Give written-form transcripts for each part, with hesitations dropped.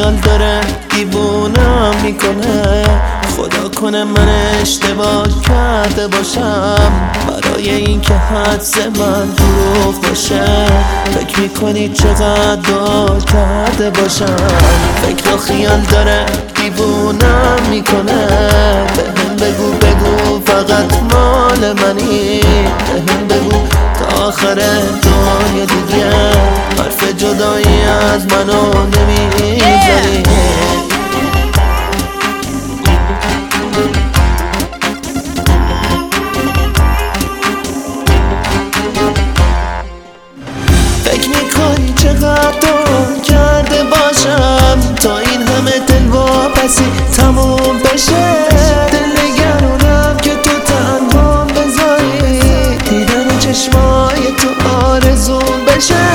خیال داره دیوونم میکنه. خدا کنه من اشتباه کرده باشم، برای این که حدس من دروغ باشه. فکر میکنی چقدر داد کرده باشم، فکر و خیال داره دیوونم میکنه. بهم بگو فقط مال منی، بهم بگو تا آخر دنیا دیگه حرف جدایی از منو نمیزنی. فکر میکنی چقدر داد کرده باشم تا این همه دل واپسی تموم بشه. دل نگرانم که تو تنهام بذاری، دیدن چشمای تو آرزوم بشه.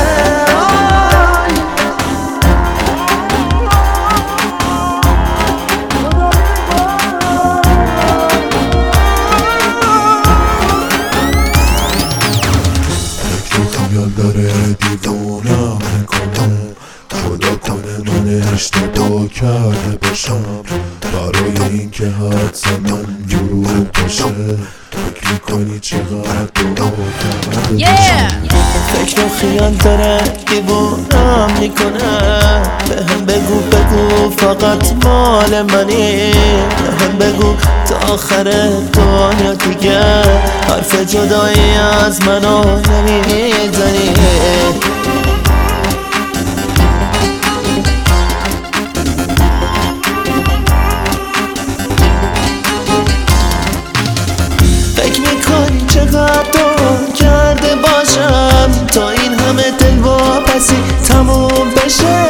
خیال داره دیوونم میکنه. خدا کنه من اشتباه کرده باشم، برای این که حدس من دروغ باشه. فکر میکنی چقدر دروغ کرده باشم. فکر و خیال داره دیوونم میکنه. بهم بگو فقط مال منی، بهم بگو تا آخر دنیا دیگه حرف جدایی از منو نمیزنی. فکر میکنی چقدر داد کرده باشم تا این همه دل واپسی تموم بشه.